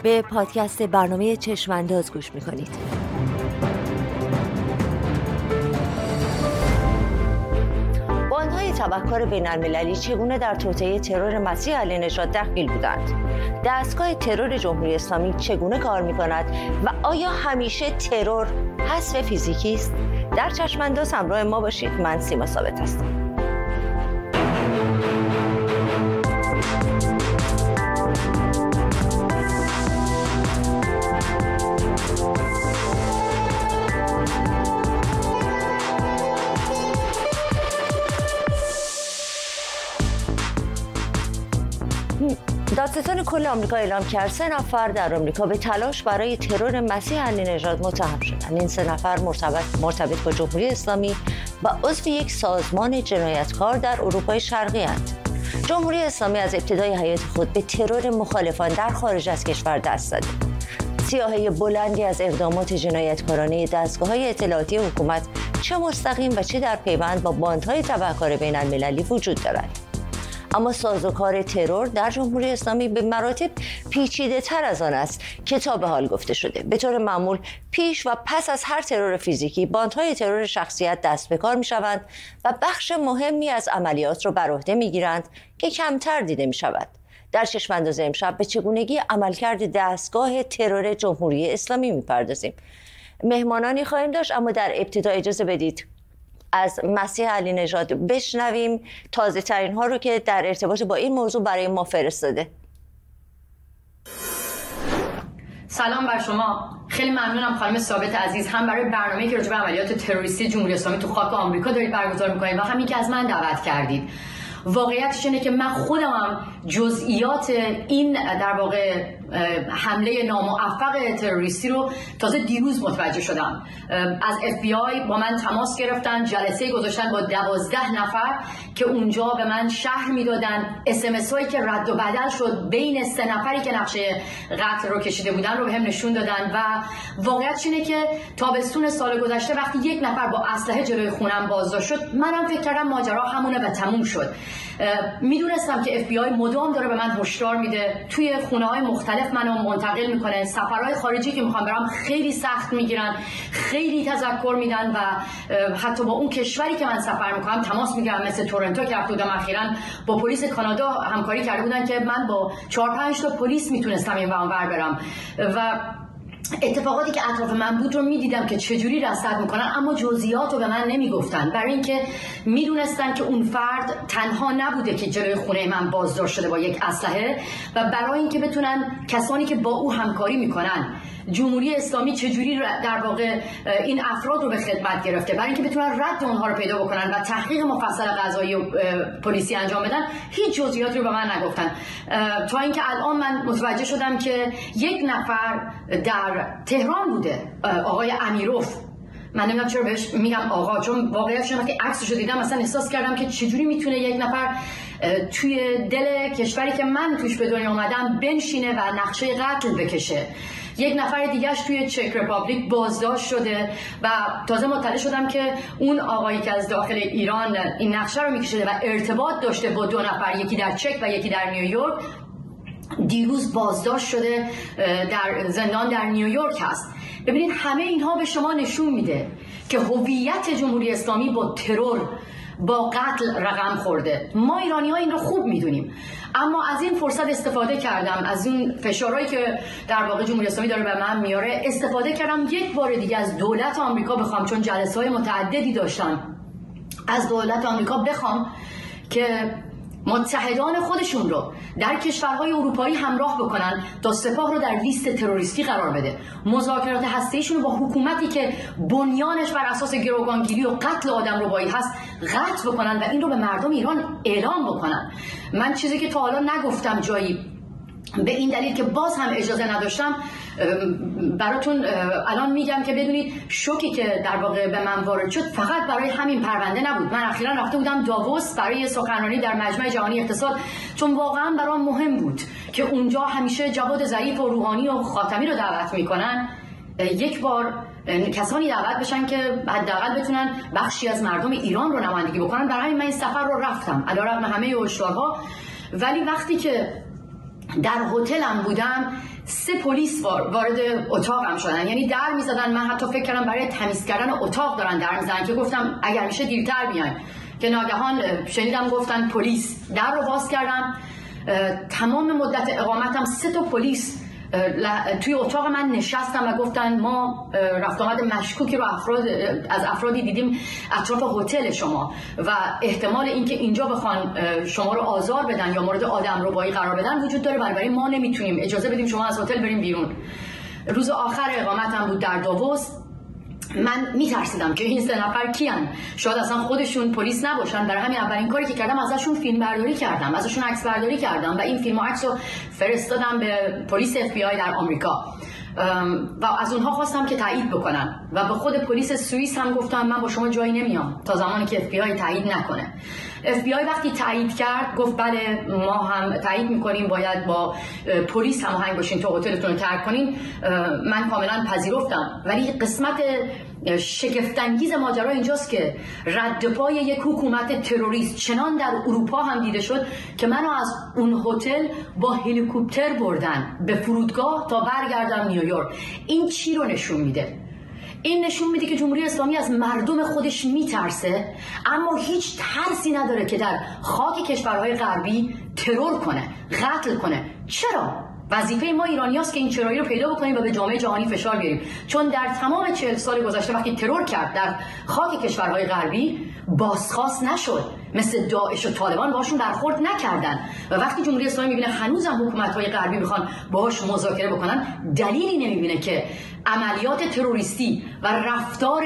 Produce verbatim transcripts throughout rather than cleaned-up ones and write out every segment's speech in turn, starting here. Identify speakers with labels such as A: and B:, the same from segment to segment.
A: به پادکست برنامه چشمانداز گوش میکنید. باندهای تبهکار بین المللی چگونه در توطئه ترور مسیح علیه نژاد دخیل بودند؟ دستگاه ترور جمهوری اسلامی چگونه کار میکند و آیا همیشه ترور حذف فیزیکی است؟ در چشمانداز همراه ما باشید. من سیما ثابت هستم. دادستان کل آمریکا اعلام کرد سه نفر در آمریکا به تلاش برای ترور مسیح علیه نژاد متهم شدند. این سه نفر مرتبط مرتبط با جمهوری اسلامی و عضو یک سازمان جنایتکار در اروپای شرقی اند. جمهوری اسلامی از ابتدای حیات خود به ترور مخالفان در خارج از کشور دست زده. سیاهی بلندی از اقدامات جنایتکارانه دستگاه‌های اطلاعاتی حکومت چه مستقیم و چه در پیوند با باندهای تبهکار بین المللی وجود دارد. اما سازوکار ترور در جمهوری اسلامی به مراتب پیچیده تر از آن است که تا به حال گفته شده. به طور معمول پیش و پس از هر ترور فیزیکی باندهای ترور شخصیت دست به کار می شوند و بخش مهمی از عملیات را بر عهده می گیرند که کمتر دیده می شود. در چشمانداز امشب به چگونگی عملکرد دستگاه ترور جمهوری اسلامی می پردازیم. مهمانانی خواهیم داشت، اما در ابتدا اجازه بدید از مسیح علیه نژاد بشنویم تازه ترین ها رو که در ارتباط با این موضوع برای ما فرستاده.
B: سلام بر شما. خیلی ممنونم خانم ثابت عزیز، هم برای برنامه‌ای که راجع به عملیات تروریستی جمهوری اسلامی تو خاک آمریکا دارید برگزار می‌کنید و همین که از من دعوت کردید. واقعیتش اینه که من خودم هم جزئیات این در واقع حمله ناموفق تروریستی رو تازه دیروز متوجه شدم. از اف بی آی با من تماس گرفتن، جلسه گذاشتن با دوازده نفر که اونجا به من شرح میدادن اس ام اس هایی که رد و بدل شد بین سه نفری که نقشه قتل رو کشیده بودن رو به هم نشون دادن. و واقعیتش اینه که تابستون سال گذشته وقتی یک نفر با اسلحه جلوی خونم بازداشت شد، منم فکر کردم ماجرا همونه و تموم شد. میدونستم که اف بی آی مدام داره به من هشدار میده، توی خونه‌های مختلف منو منتقل میکنه، سفرهای خارجی که میخوام برام خیلی سخت میگیرن، خیلی تذکر میدن و حتی با اون کشوری که من سفر میکنم تماس میگیرن، مثل تورنتو که رفته بودم اخیراً با پلیس کانادا همکاری کرده بودن که من با چهار پنج تا پلیس میتونستم این ور اونور برم و اتفاقاتی که اطراف من بود رو میدیدم که چجوری رصد میکنن، اما جزئیات رو به من نمیگفتن، برای اینکه میدونستن که اون فرد تنها نبوده که جلوی خونه من بازداشت شده با یک اسلحه و برای اینکه بتونن کسانی که با او همکاری میکنن جمهوری اسلامی چجوری در واقع این افراد رو به خدمت گرفته، برای اینکه بتونن رد اونها رو پیدا بکنن و تحقیق مفصل قضایی و پلیسی انجام بدن، هیچ جزئیاتی رو به من نگفتن. تا اینکه الان من متوجه شدم که یک نفر در تهران بوده، آقای امیروف. من نمیدونم چرا بهش میگم آقا، چون واقعیتش وقتی عکسش رو دیدم مثلا احساس کردم که چجوری میتونه یک نفر توی دل کشوری که من توش به دنیا اومدم بنشینه و نقشه قتل بکشه. یک نفر دیگهش توی چک رپابلیک بازداشت شده و تازه مطلع شدم که اون آقایی که از داخل ایران این نقشه رو میکشیده و ارتباط داشته با دو نفر، یکی در چک و یکی در نیویورک، دیروز بازداشت شده، در زندان در نیویورک هست. ببینید همه اینها به شما نشون میده که هویت جمهوری اسلامی با ترور، با قتل رقم خورده. ما ایرانی ها این رو خوب میدونیم، اما از این فرصت استفاده کردم، از این فشارهایی که در واقع جمهوری اسلامی داره به من میاره استفاده کردم یک بار دیگه از دولت آمریکا بخوام، چون جلسه های متعددی داشتم، از دولت آمریکا بخوام که متحدان خودشون رو در کشورهای اروپایی همراه بکنن تا سپاه رو در لیست تروریستی قرار بده، مذاکرات هسته‌ایشون رو با حکومتی که بنیانش بر اساس گروگانگیری و قتل آدمربایی هست قطع بکنن و این رو به مردم ایران اعلام بکنن. من چیزی که تا حالا نگفتم جایی به این دلیل که باز هم اجازه نداشتم براتون الان میگم که بدونید شوکی که در واقع به من وارد شد فقط برای همین پرونده نبود. من اخیراً رفته بودم داووس برای سخنرانی در مجمع جهانی اقتصاد، چون واقعا برام مهم بود که اونجا همیشه جواد ظریف و روحانی و خاتمی رو دعوت میکنن، یک بار کسانی دعوت بشن که حداقل بتونن بخشی از مردم ایران رو نمایندگی بکنن. برای من این سفر رو رفتم علیرغم همه هشدارها، ولی وقتی که در هتلم بودم، سه پلیس وارد اتاقم شدن، یعنی در میزدن. من حتی فکر کردم برای تمیز کردن اتاق دارن در میزدن که گفتم اگر میشه دیرتر بیاین، که ناگهان شنیدم گفتن پلیس. در رو باز کردم، تمام مدت اقامتم سه تا پلیس توی اتاق من نشستم و گفتن ما رفت آمد مشکوکی رو افراد از افرادی دیدیم اطراف هتل شما و احتمال اینکه اینجا بخوان شما رو آزار بدن یا مورد آدمربایی قرار بدن وجود داره، برای ما نمیتونیم اجازه بدیم شما از هتل بریم بیرون. روز آخر اقامتم بود در داووس. من میترسیدم که این سه نفر کیان، شاید اصلا خودشون پلیس نباشن. برای همین اولین کاری که کردم ازشون فیلم برداری کردم، ازشون عکس برداری کردم و این فیلم و عکس رو فرستادم به پلیس اف بی آی در آمریکا و از اونها خواستم که تایید بکنن و به خود پلیس سوئیس هم گفتم من با شما جایی نمیام تا زمانی که اف بی آی تایید نکنه. اف بی آی وقتی تایید کرد گفت بله ما هم تایید میکنیم، باید با پلیس هماهنگ باشین تا هتلتون رو ترک کنین. من کاملا پذیرفتم، ولی قسمت شگفت‌انگیز ماجرا اینجاست که رد پای یک حکومت تروریست چنان در اروپا هم دیده شد که منو از اون هتل با هلیکوپتر بردن به فرودگاه تا برگردم نیویورک. این چی رو نشون میده؟ این نشون میده که جمهوری اسلامی از مردم خودش میترسه، اما هیچ ترسی نداره که در خاک کشورهای غربی ترور کنه، قتل کنه. چرا؟ وظیفه ما ایرانیاست که این چرایی رو پیدا بکنیم و به جامعه جهانی فشار بیاریم، چون در تمام چهل سال گذشته وقتی ترور کرد در خاک کشورهای غربی بازخواست نشد، مثل داعش و طالبان باشون برخورد نکردن و وقتی جمهوری اسلامی میبینه هنوزم حکومت‌های غربی میخوان باهاش مذاکره بکنن، دلیلی نمیبینه که عملیات تروریستی و رفتار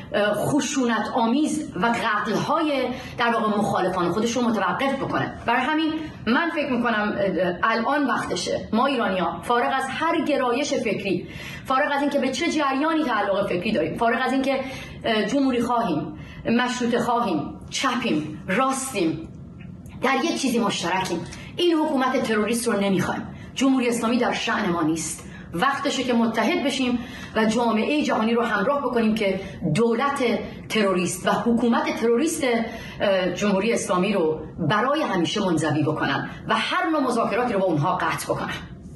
B: خشونت آمیز و قتل‌های در واقع مخالفان خودش رو متوقف بکنه. برای همین من فکر میکنم الان وقتشه ما ایرانی‌ها فارغ از هر گرایش فکری، فارغ از اینکه به چه جریانی تعلق فکری داریم، فارغ از اینکه جمهوری خواهیم، مشروطه خواهیم، چپیم، راستیم، در یک چیزی مشترکیم: این حکومت تروریست رو نمیخوایم. جمهوری اسلامی در شأن ما نیست. وقتشه که متحد بشیم و جامعه جهانی رو همراه بکنیم که دولت تروریست و حکومت تروریست جمهوری اسلامی رو برای همیشه منزوی بکنن و هر نوع مذاکراتی رو با اونها قطع بکنن.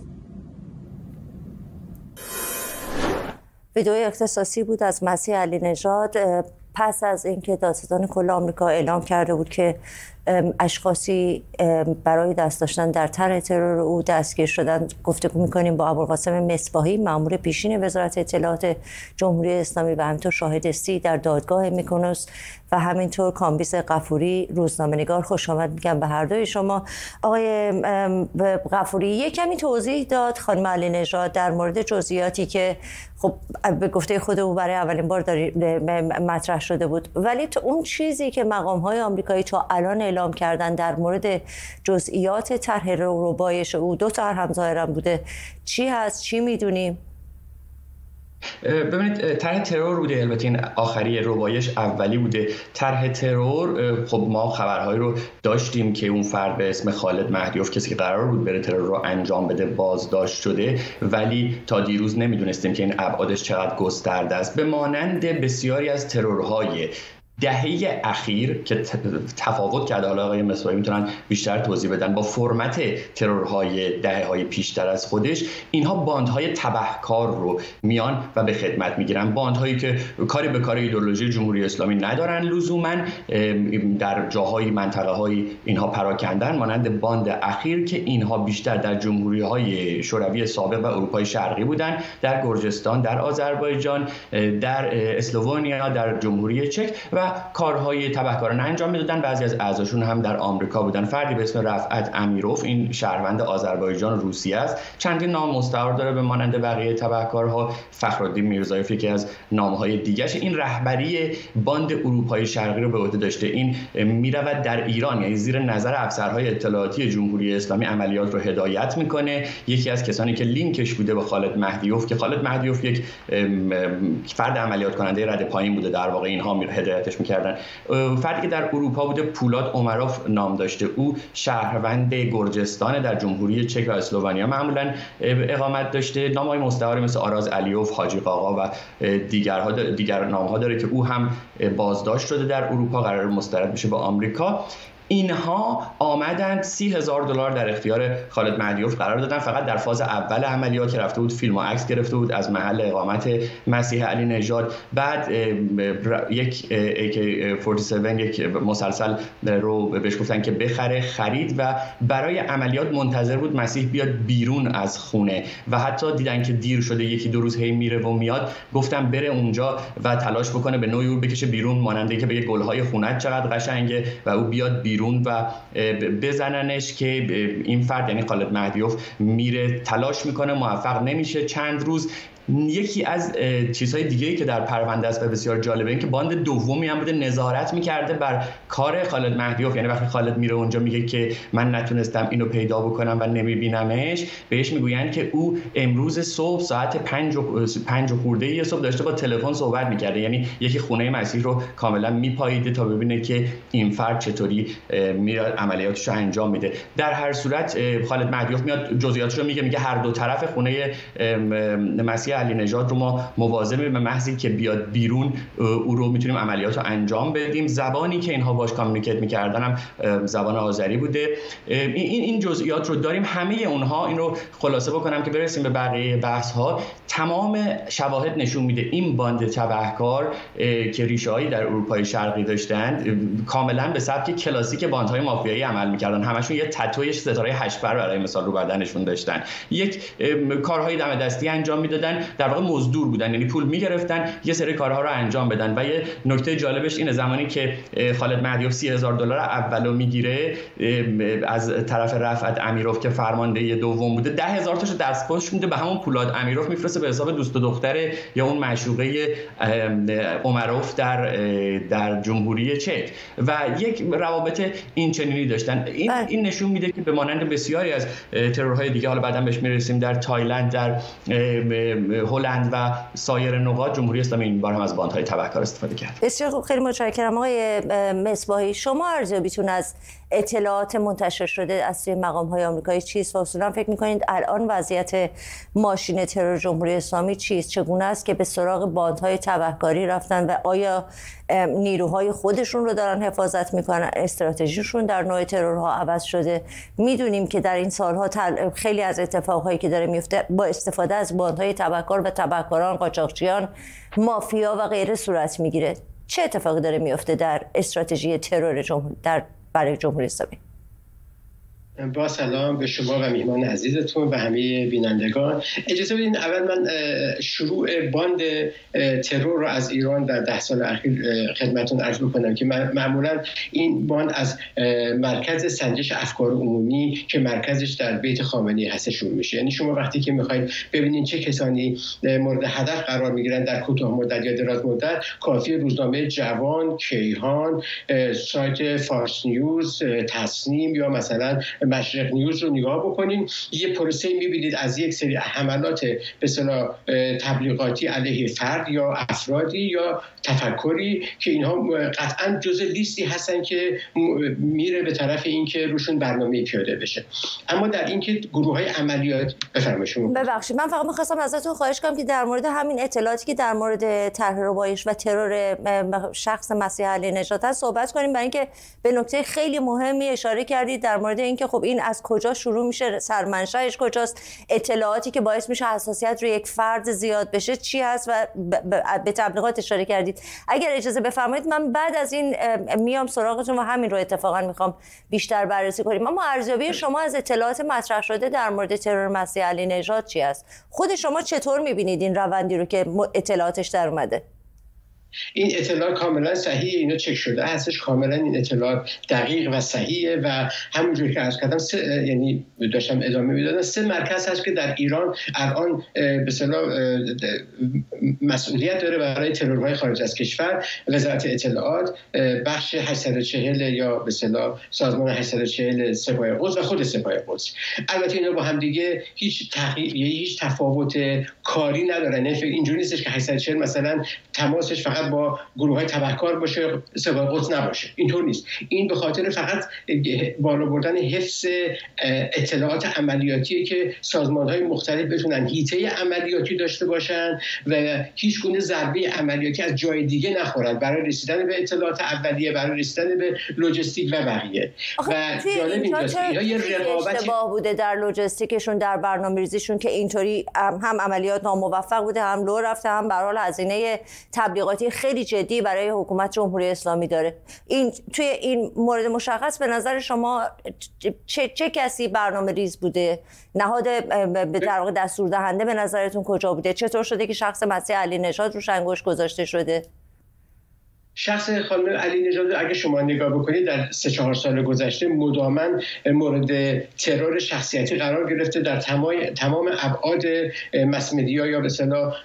A: ویدئوی اختصاصی بود از مسیح علی نژاد پس از اینکه دادستان کل آمریکا اعلام کرده بود که اشخاصی برای دست داشتن در طرح ترور او دستگیر شدن. گفتگو می‌کنیم با ابوالقاسم مصباحی، مأمور پیشین وزارت اطلاعات جمهوری اسلامی و همینطور شاهد سی در دادگاه میکنوس و همینطور کامبیز غفوری، روزنامه‌نگار. خوش آمد میگم به هر دوی شما. آقای غفوری، یک کمی توضیح داد خانم علی نژاد در مورد جزئیاتی که خب به گفته خود او برای اولین بار مطرح شده بود، ولی تو اون چیزی که مقام‌های آمریکایی تا الان اعلام کردن در مورد جزئیات طرح ربایش او، دو تا هم ظاهرا بوده، چی هست؟ چی میدونیم؟
C: ببینید، طرح ترور بوده، البته این آخری ربایش اولی بوده. طرح ترور خب ما خبرهایی رو داشتیم که اون فرد به اسم خالد مهدیوف، کسی که قرار بود بره ترور رو انجام بده، بازداشت شده، ولی تا دیروز نمیدونستیم که این ابعادش چقدر گسترده است. به مانند بسیاری از ترورهای دهه اخیر که تفاوت کرده، حالا آقای مصباحی میتونن بیشتر توضیح بدن، با فرمت ترورهای دهه‌های پیشتر از خودش، اینها باندهای تبهکار رو میان و به خدمت میگیرن. باندهایی که کاری به کار ایدئولوژی جمهوری اسلامی ندارن لزوما، در جاهای منطقه‌های اینها پراکندن، مانند باند اخیر که اینها بیشتر در جمهوری‌های شوروی سابق و اروپای شرقی بودن، در گرجستان، در آذربایجان، در اسلوونیا، در جمهوری چک و کارهای تبهکارانه انجام میدادن. بعضی از اعضاشون هم در آمریکا بودن. فردی به اسم رفعت امیروف، این شهروند آذربایجان روسیه است، چندین نام مستعار داره به مانند بقیه تبهکارها. فخرالدین میرزایف یکی از نامهای دیگرش. این رهبری باند اروپای شرقی رو به عهده داشته. این میرود در ایران، یعنی زیر نظر افسرهای اطلاعاتی جمهوری اسلامی عملیات رو هدایت میکنه. یکی از کسانی که لینکش بوده با خالد مهدیوف، که خالد مهدیوف یک فرد عملیات کننده رد پایین بوده، در واقع اینها هدایتش میکردن. فردی که در اروپا بوده پولاد اومروف نام داشته. او شهروند گرجستان، در جمهوری چک و اسلوونیا معمولا اقامت داشته. نام‌های مستعاری مثل آراز علیوف، حاجی قاقا و دیگرها دیگر نام‌ها داره که او هم بازداشت شده در اروپا، قرار مسترد بشه به آمریکا. اینها آمدند سی هزار دلار در اختیار خالد مهدیوف قرار دادن، فقط در فاز اول عملیات که رفته بود فیلم و عکس گرفته بود از محل اقامت مسیح علی نژاد. بعد یک ای کی چهل و هفت یک مسلسل رو بهش گفتن که بخره، خرید و برای عملیات منتظر بود مسیح بیاد بیرون از خونه و حتی دیدن که دیر شده، یکی دو روز هی میره و میاد، گفتم بره اونجا و تلاش بکنه به نوعی او بکشه بیرون، ماننده که بگه گلهای خونت چقدر قشنگه و او بیاد بیرون و بزننش. که این فرد یعنی خالد مهدیوف میره تلاش میکنه، موفق نمیشه. چند روز یکی از چیزهای دیگه‌ای که در پرونده است و بسیار جالبه این که باند دومی هم بوده نظارت میکرده بر کار خالد مهدیوف. یعنی وقتی خالد میره اونجا میگه که من نتونستم اینو پیدا بکنم و نمیبینمش، بهش میگویند که او امروز صبح ساعت پنج و پنج و خورده ای صبح داشته با تلفن صحبت میکرده. یعنی یکی خونه مسیح رو کاملا میپاییده تا ببینه که این فرد چطوری میاد عملیاتش رو انجام میده. در هر صورت خالد مهدیوف میاد جزئیاتش رو میگه، میگه هر دو طرف خونه مسیح علی نژاد رو ما مواظبیم، به محضی که بیاد بیرون او رو میتونیم عملیات رو انجام بدیم. زبانی که اینها باش کامیونیکیت میکردن هم زبان آذری بوده. این این جزئیات رو داریم. همه اونها، این رو خلاصه بکنم که برسیم به بقیه بحث ها، تمام شواهد نشون میده این باند تبهکار که ریشه‌هایی در اروپای شرقی داشتند کاملا به سبک کلاسیک باندهای مافیایی عمل میکردن. همشون یه تتوی ستاره هشت پر برای مثال رو بدنشون داشتن، یک کارهای دم دستی انجام میدادن، در واقع مزدور بودن، یعنی پول میگرفتن یه سری کارها رو انجام بدن. و یه نکته جالبش اینه زمانی که خالد مهدیوف سی هزار دلار اولو میگیره از طرف رفعت امیروف که فرمانده دوم بوده، ده هزار تاشو دستخوش میده به همون پولاد امیروف میفرسته به حساب دوست و دختر یا اون معشوقه عمروف در در جمهوری چک و یک روابط این چنینی داشتن. این این نشون میده که به مانند بسیاری از ترورهای دیگه، حالا بعداً بهش میرسیم، در تایلند، در هلند و سایر نقاط جمهوری اسلامی این بار هم از باندهای تبهکار استفاده کرد.
A: بسیار خوب، خیلی متشکرم آقای مصباحی. شما ارزیابیتون از اطلاعات منتشر شده از سوی مقام‌های آمریکایی چیست و اصولا فکر می‌کنید الان وضعیت ماشین ترور جمهوری اسلامی چیست؟ چگونه است که به سراغ باندهای تبهکاری رفتن و آیا نیروهای خودشون رو دارن حفاظت میکنن؟ استراتژیشون در نوع ترورها عوض شده؟ میدونیم که در این سالها خیلی از اتفاقهایی که داره میفته با استفاده از باندهای تبهکار و تبهکاران، قاچاقچیان، مافیا و غیره صورت میگیره. چه اتفاقی داره میفته در استراتژی ترور جمهوری در برای جمهوری اسلامی؟
D: با سلام به شما و میهمان عزیزتون و همه بینندگان. اجازه بدین اول من شروع باند ترور رو از ایران در ده سال اخیر خدمتتون عرض بکنم که معمولا این باند از مرکز سنجش افکار عمومی که مرکزش در بیت خامنه‌ای هست شروع میشه. یعنی شما وقتی که میخواید ببینید چه کسانی مورد هدف قرار میگیرن در کوتاه مدت یا دراز مدت، کافی روزنامه جوان، کیهان، سایت فارس نیوز، تصنیم یا مثلا مشرق نیوز رو نگاه بکنین. یه پروسه میبینید از یک سری حملات به اصطلاح تبلیغاتی علیه فرد یا افرادی یا تفکری که اینها قطعا جزء لیستی هستن که میره به طرف اینکه روشون برنامه پیاده بشه. اما در اینکه گروه‌های عملیات بفرمایید شما.
A: ببخشید من فقط می‌خواستم ازتون خواهش کنم که در مورد همین اطلاعاتی که در مورد طرح ربایش و ترور شخص مسیح علی نژاد هست صحبت کنیم، برای اینکه به نکته خیلی مهمی اشاره کردید در مورد اینکه خب این از کجا شروع میشه، سرمنشأش کجاست، اطلاعاتی که باعث میشه حساسیت روی یک فرد زیاد بشه چی هست و به تبلیغات اشاره کردید. اگر اجازه بفرمایید من بعد از این میام سراغتون و همین رو اتفاقا میخوام بیشتر بررسی کنیم. اما ارزیابی شما از اطلاعات مطرح شده در مورد ترور مسیح علی نژاد چی است؟ خود شما چطور میبینید این روندی رو که اطلاعاتش در اومده؟
D: این اطلاع کاملا صحیحه، اینا چک شده هستش، کاملا این اطلاع دقیق و صحیحه و همونجوری که عرض کردم سه، یعنی داشتم ادامه میدادم، سه مرکز هست که در ایران الان به اصطلاح مسئولیت داره برای ترورهای خارج از کشور. وزارت اطلاعات، بخش هشتصد و چهل یا به اصطلاح سازمان هشتصد و چهل سپاه قدس و خود سپاه قدس. البته اینا با هم دیگه هیچ تغییر، هیچ تفاوت کاری ندارن. اینجوری نیستش که هشتصد و چهل مثلا تماسش فقط و با گروه های تبهکار باشه، سپاه قدس نباشه. اینطور نیست. این به خاطر فقط بالا بردن حفظ اطلاعات عملیاتیه که سازمان‌های مختلف بتونن حیطه عملیاتی داشته باشن و هیچ گونه ضربه عملیاتی از جای دیگه نخورن برای رسیدن به اطلاعات اولیه، برای رسیدن به لوجستیک و بقیه. و جالب اینجاست که یه رقابت
A: اشتباه بوده در لوجستیکشون، در برنامه‌ریزیشون که اینطوری هم عملیات ناموفق بوده، هم لو رفته، هم به هر حال هزینه تبلیغاتی خیلی جدی برای حکومت جمهوری اسلامی داره. این توی این مورد مشخص به نظر شما چه چه کسی برنامه‌ریز بوده؟ نهاد در واقع دستور دهنده به نظرتون کجا بوده؟ چطور شده که شخص مسیح علی نژاد روش انگشت گذاشته شده؟
D: شخص خانم علی نژاد اگه شما نگاه بکنید در سه چهار سال گذشته مداماً مورد ترور شخصیتی قرار گرفته در تمام تمام ابعاد مس مدیا یا به اصطلاح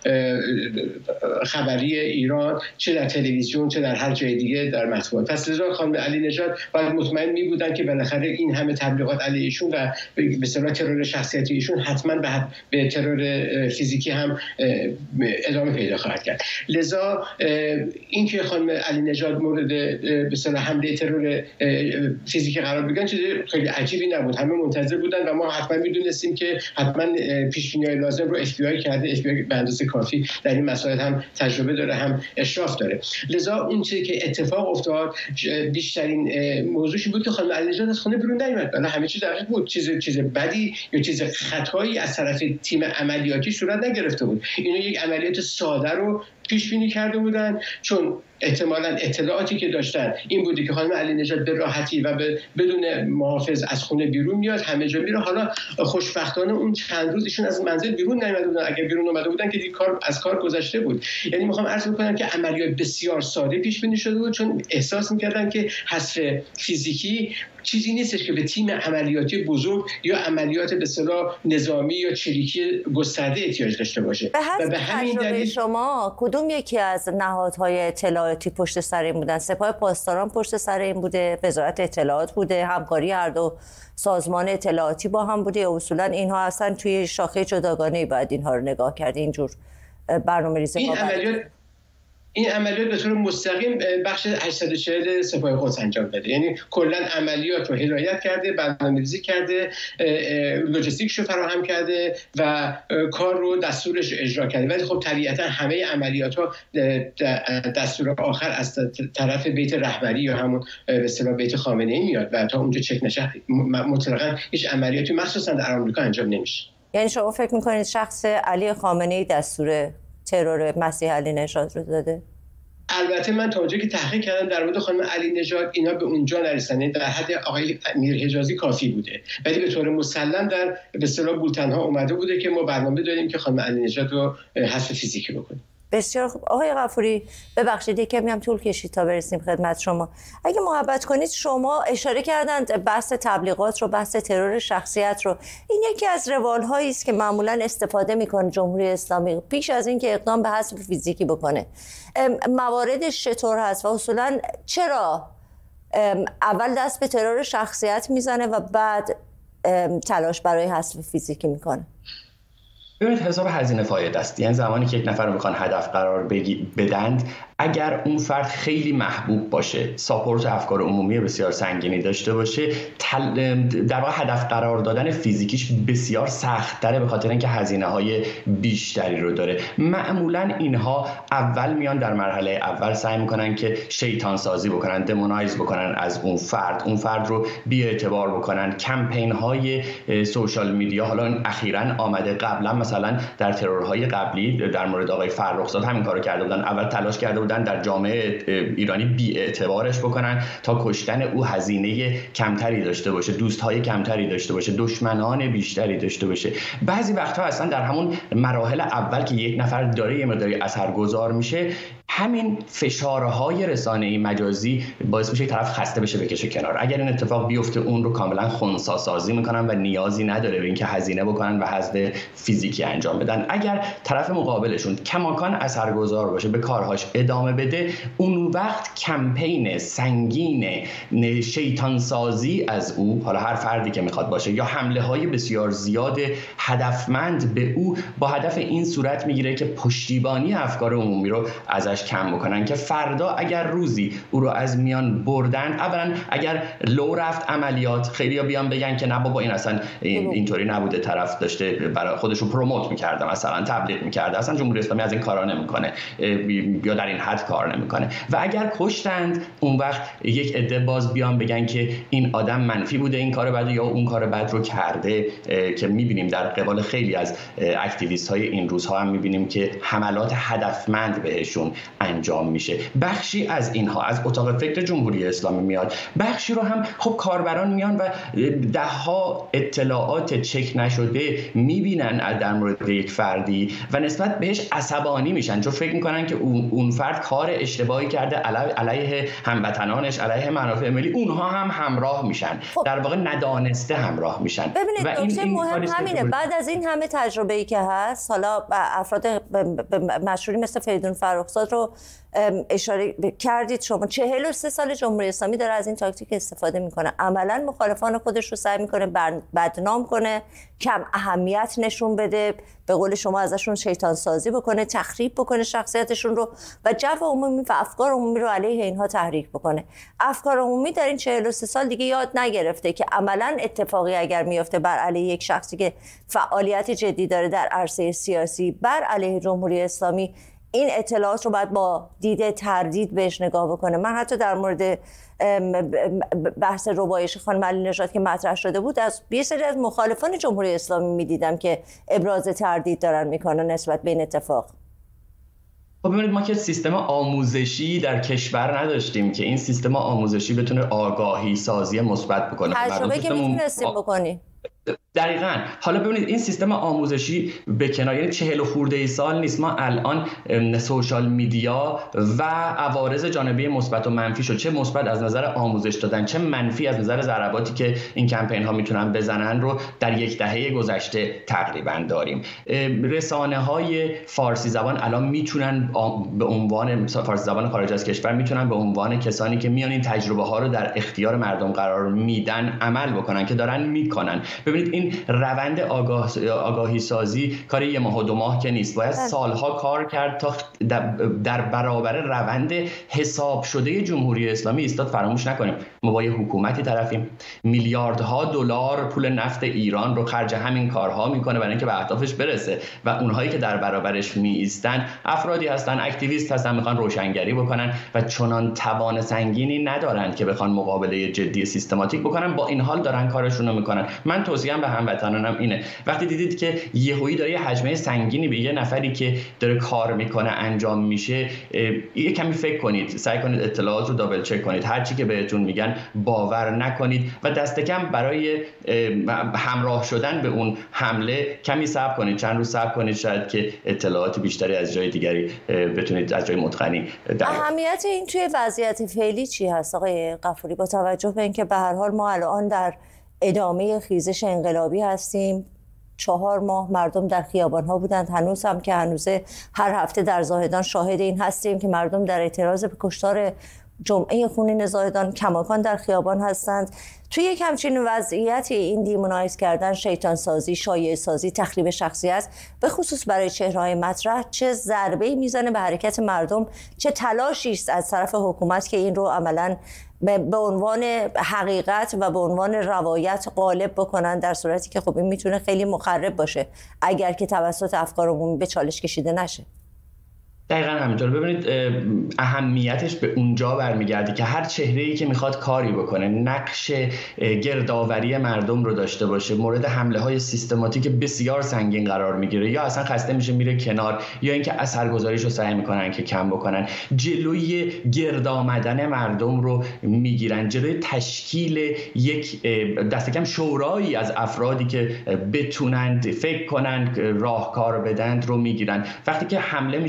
D: خبری ایران، چه در تلویزیون چه در هر جای دیگه در مطبوعات. پس لذا خانم علی نژاد باید مطمئن می بودن که بالاخره این همه تبلیغات علیه ایشون و به اصطلاح ترور شخصیتی ایشون حتما به به ترور فیزیکی هم ادامه پیدا خواهد کرد. لذا اینکه خانم علی نژاد مورد به اصطلاح حمله ترور فیزیکی قرار بگیرن چیز خیلی عجیبی نبود. همه منتظر بودن و ما حتما میدونستیم که حتما پیش‌بینی‌های لازم رو اف بی آی کرده. اف بی آی به اندازه کافی در این مسائل هم تجربه داره، هم اشراف داره. لذا اون چیزی که اتفاق افتاد بیشترین موضوعی بود که خانم علی نژاد از خونه بیرون نیامد. حالا همه چیز دقیق بود، چیز چیز بدی یا چیز خطایی از طرف تیم عملیاتی صورت نگرفته بود. اینا یک عملیات ساده رو پیش بینی کرده بودن، چون احتمالاً اطلاعاتی که داشتن این بودی که خانم علی نژاد به راحتی و بدون محافظ از خونه بیرون میاد، همه جا میره. حالا خوشبختانه اون چند روز ایشون از منزل بیرون نیامده بودن. اگر بیرون اومده بودن که دیگه کار از کار گذشته بود. یعنی میخوام عرض بکنم که عملیات بسیار ساده پیش بینی شده بود، چون احساس میکردن که حذف فیزیکی چیزی نیستش که به تیم عملیاتی بزرگ یا عملیات به اصطلاح نظامی یا چریکی گسترده احتیاج داشته باشه.
A: و به همین دلیل شما کدوم یکی از نهادهای اطلاعاتی پشت سر این بودن؟ سپاه پاسداران پشت سر این بوده، وزارت اطلاعات بوده، همکاری هر دو سازمان اطلاعاتی با هم بوده، یا اصولا اینها اصلا توی شاخه جداگانه‌ای باید اینها رو نگاه کرد؟ اینجور برنامه‌ریزی
D: این عملیات این عملیات به طور مستقیم بخش هشتصد و چهل سپاه قدس انجام بده. یعنی کلا عملیات رو هدایت کرده، برنامه‌ریزی کرده، لوجستیکش رو فراهم کرده و کار رو دستورش اجرا کرده. ولی خب طبیعتا همه عملیات ها دستور آخر از طرف بیت رهبری یا همون به اصطلاح بیت خامنه‌ای میاد و تا اونجا چک نشه مطلقاً هیچ عملیاتی مخصوصا در آمریکا انجام نمیشه.
A: یعنی شما فکر می‌کنید شخص علی خامنه‌ای دستور ترور مسیح علی نژاد رو داده؟
D: البته من تا اونجایی که تحقیق کردم در مورد خانم علی نژاد اینا به اونجا نرسیدن، در حد آقای امیر حجازی کافی بوده، ولی به طور مسلم در به اصطلاح بولتن‌ها اومده بوده که ما برنامه داریم که خانم علی نژاد رو حذف فیزیکی بکنیم.
A: بسیار خوب. آقای غفوری ببخشید یکمی هم طول کشید تا برسیم خدمت شما. اگه محبت کنید، شما اشاره کردند بحث تبلیغات رو، بحث ترور شخصیت رو. این یکی از روال‌هایی است که معمولاً استفاده می‌کنه جمهوری اسلامی پیش از اینکه اقدام به حذف فیزیکی بکنه. مواردش چطور هست و اصولاً چرا اول دست به ترور شخصیت میزنه و بعد تلاش برای حذف فیزیکی میکنه؟
C: ببینید حساب هزینه فایده است. یعنی زمانی که یک نفر رو میخوان هدف قرار بدند، اگر اون فرد خیلی محبوب باشه، ساپورت افکار عمومی بسیار سنگینی داشته باشه، در واقع هدف قرار دادن فیزیکیش بسیار سخت‌تره به خاطر اینکه هزینه‌های بیشتری رو داره. معمولاً اینها اول میان در مرحله اول سعی میکنن که شیطان سازی بکنن، دمونایز بکنن از اون فرد، اون فرد رو بی‌اعتبار بکنن. کمپین‌های سوشال میدیا حالا اخیراً آمده، قبلا مثلا در ترورهای قبلی در مورد آقای فرخزاد همین کارو کرده بودن. اول تلاش کرده بودن در جامعه ایرانی بی‌اعتبارش بکنن تا کشتن او هزینه کمتری داشته باشه، دوستهای کمتری داشته باشه، دشمنان بیشتری داشته باشه. بعضی وقتها اصلا در همون مراحل اول که یک نفر داره یه مقداری اثرگذار میشه، همین فشارهای رسانه‌ای مجازی باعث میشه طرف خسته بشه بکشه کنار. اگر این اتفاق بیفته اون رو کاملا خنثی سازی میکنن و نیازی نداره به اینکه هزینه بکنن و حذف فیزیکی انجام بدن. اگر طرف مقابلشون کماکان اثرگذار باشه، به کارهاش ادامه ادامه بده، اون وقت کمپین سنگین شیطان سازی از او، حالا هر فردی که میخواد باشه، یا حمله های بسیار زیاد هدفمند به او با هدف این صورت میگیره که پشتیبانی افکار عمومی رو ازش کم بکنن، که فردا اگر روزی او رو از میان بردن، اولا اگر لو رفت عملیات، خیلی‌ها بیان بگن که نه بابا این اصلا اینطوری نبوده، طرف داشته برای خودش رو پروموت میکرده، مثلا تبلیغ میکرده، اصلا جمهوری اسلامی از این کارا نمیکنه یا در این حد کار نمیکنه. و اگر کشتند، اون وقت یک عده باز بیان بگن که این آدم منفی بوده، این کار بد یا اون کار بد رو کرده، که میبینیم در قبال خیلی از اکتیویست های این روزها هم میبینیم که حملات هدفمند بهشون انجام میشه. بخشی از اینها از اتاق فکر جمهوری اسلامی میاد، بخشی رو هم خب کاربران میان و ده ها اطلاعات چک نشده میبینن در مورد یک فردی و نسبت بهش عصبانی میشن، چون فکر میکنن که اون فرد کار اشتباهی کرده علیه هموطنانش، علیه منافع ملی، اونها هم همراه میشن،
A: خب.
C: در واقع ندانسته همراه میشن.
A: ببینید
C: و
A: نکته مهم همینه، بعد از این همه تجربه‌ای که هست، حالا افراد مشهوری مثل فریدون فرخزاد رو اشاره کردید شما، چهل و سه سال جمهوری اسلامی داره از این تاکتیک استفاده میکنه، عملا مخالفان خودش رو سعی میکنه بدنام کنه، کم اهمیت نشون بده، به قول شما ازشون شیطان سازی بکنه، تخریب بکنه شخصیتشون رو و جو عمومی و افکار عمومی رو علیه اینها تحریک بکنه. افکار عمومی در این چهل و سه سال دیگه یاد نگرفته که عملا اتفاقی اگر میفته بر علیه یک شخصی که فعالیت جدی داره در عرصه سیاسی بر علیه جمهوری اسلامی، این اطلاعات رو باید با دید تردید بهش نگاه بکنه. من حتی در مورد بحث ربایش خانم علی نژاد که مطرح شده بود، از یه سری از مخالفان جمهوری اسلامی میدیدم که ابراز تردید دارن میکنن نسبت به این اتفاق.
C: خب ببینید، ما که سیستم آموزشی در کشور نداشتیم که این سیستم آموزشی بتونه آگاهی سازی مثبت بکنه.
A: تجربه که میتونستیم بکنیم.
C: دقیقاً. حالا ببینید این سیستم آموزشی به کنار، یعنی چهل خورده ای سال نیست، ما الان سوشال میدیا و عوارض جانبی مثبت و منفی شد، چه مثبت از نظر آموزش دادن، چه منفی از نظر ضرباتی که این کمپین ها میتونن بزنن رو در یک دهه گذشته تقریبا داریم. رسانه های فارسی زبان الان میتونن به عنوان فارسی زبان خارج از کشور میتونن به عنوان کسانی که میان این تجربه ها رو در اختیار مردم قرار میدن عمل بکنن، که دارن میکنن. ببینید این روند آگاه، آگاهی سازی کار یه ماه و دو ماه که نیست، باید سالها کار کرد تا در برابر روند حساب شده جمهوری اسلامی ایستاد. فراموش نکنیم ما با یه حکومتی طرفیم، میلیاردها دلار پول نفت ایران رو خرج همین کارها میکنه برای اینکه به اهدافش برسه و اونهایی که در برابرش می ایستن افرادی هستن، اکتیویست هستن، میخوان روشنگری بکنن و چنان توان سنگینی ندارن که بخوان مقابله جدی سیستماتیک بکنن، با این حال دارن کارشون رو میکنن. من توصیه‌ام به هموطنانم اینه، وقتی دیدید که یهویی داره یه حجمه سنگینی به یه نفری که داره کار میکنه انجام میشه، یه کمی فکر کنید، سعی کنید اطلاعات رو دابل چک کنید، هر چی که بهتون میگن باور نکنید و دست کم برای همراه شدن به اون حمله کمی صبر کنید، چند روز صبر کنید، شاید که اطلاعات بیشتری از جای دیگری بتونید از جای متقنی دریافت.
A: اهمیت این توی وضعیت فعلی چی هست آقای غفوری، با توجه به اینکه به هر حال ما الان در ادامه خیزش انقلابی هستیم، چهار ماه مردم در خیابان‌ها بودند، هنوز هم که هنوزه هر هفته در زاهدان شاهد این هستیم که مردم در اعتراض به کشتار جمعه خونین زاهدان کماکان در خیابان هستند. توی یک همچین وضعیتی این دیمونایز کردن، شیطان سازی، شایعه سازی، تخریب شخصیت به خصوص برای چهره‌های مطرح چه ضربه‌ای میزنه به حرکت مردم، چه تلاشی است از طرف حکومت که این رو عملاً به عنوان حقیقت و به عنوان روایت غالب بکنن، در صورتی که خب این میتونه خیلی مخرب باشه اگر که توسط افکار عمومی به چالش کشیده نشه.
C: دقیقا همینطور. ببینید اهمیتش به اونجا برمیگرده که هر چهره‌ای که میخواد کاری بکنه، نقش گردآوری مردم رو داشته باشه، مورد حمله های سیستماتیک بسیار سنگین قرار میگیره، یا اصلا خسته میشه میره کنار، یا اینکه اثرگذاریش رو سعی میکنن که کم بکنن، جلوی گرد آمدن مردم رو میگیرن، جلوی تشکیل یک دست کم شورایی از افرادی که بتونند فکر کنند، راهکار بدند رو میگیرن. وقتی که حمله میشه به کسی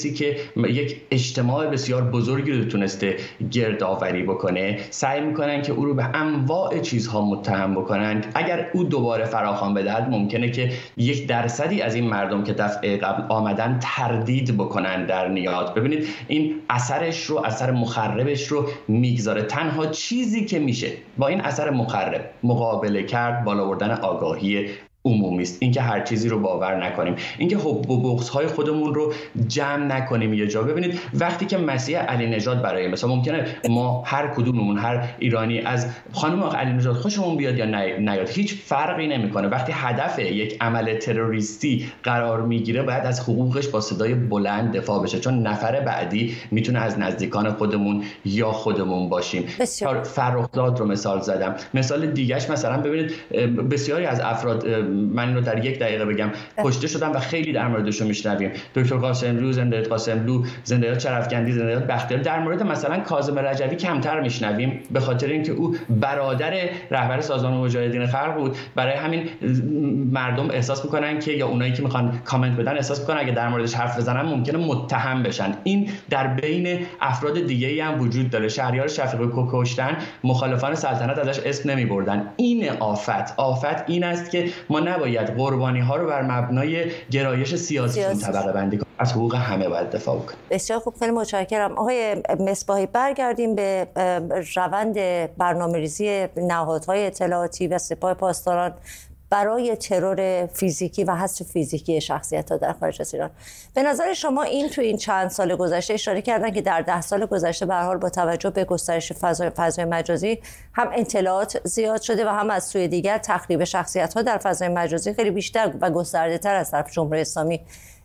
C: کسی که یک اجتماع بسیار بزرگی رو تونسته گردآوری بکنه سعی میکنن که او رو به انواع چیزها متهم بکنن. اگر او دوباره فراخوان بدهد ممکنه که یک درصدی از این مردم که دفعه قبل آمدن تردید بکنن در نیاد. ببینید این اثرش رو، اثر مخربش رو میگذاره. تنها چیزی که میشه با این اثر مخرب مقابله کرد بالا بردن آگاهی عمومی است. اینکه هر چیزی رو باور نکنیم، اینکه حب و بغض‌های خودمون رو جمع نکنیم یه جا. ببینید وقتی که مسیح علی نژاد برای مثلا ممکنه ما هر کدوممون، هر ایرانی از خانم علی نژاد خوشمون بیاد یا نیاد، هیچ فرقی نمیکنه. وقتی هدف یک عمل تروریستی قرار میگیره باید از حقوقش با صدای بلند دفاع بشه، چون نفر بعدی میتونه از نزدیکان خودمون یا خودمون باشیم. فرخزاد رو مثال زدم. مثال دیگهش مثلا ببینید بسیاری از افراد، من اینو در یک دقیقه بگم، کشته شدن و خیلی در موردشون میشنویم. دکتر قاسملو، زنده‌یاد قاسملو، زنده‌یاد شرفکندی، زنده‌یاد بختیاری. در مورد مثلا کاظم رجوی کمتر میشنویم به خاطر اینکه او برادر رهبر سازمان مجاهدین خلق بود. برای همین مردم احساس میکنن که، یا اونایی که میخوان کامنت بدن احساس میکنن اگه در موردش حرف بزنن ممکنه متهم بشن. این در بین افراد دیگه‌ای هم وجود داره. شهریار شفیقی کو کشتن، مخالفان سلطنت ازش اسم نمیبردن. این آفت آفت این است که ما نباید قربانی ها رو بر مبنای گرایش سیاسی طبقه بندی کنیم. از حقوق همه باید دفاع کنیم.
A: بسیار خوب، خیلی متشکرم. آقای مصباحی، برگردیم به روند برنامه‌ریزی نهادهای اطلاعاتی و سپاه پاسداران برای ترور فیزیکی و حذف فیزیکی شخصیت‌ها در خارج از ایران. به نظر شما این تو این چند سال گذشته، اشاره کردن که در ده سال گذشته به هر حال با توجه به گسترش فضای فضای مجازی هم اطلاعات زیاد شده و هم از سوی دیگر تخریب شخصیت‌ها در فضای مجازی خیلی بیشتر و گسترده‌تر از طرف جمهوری اسلامی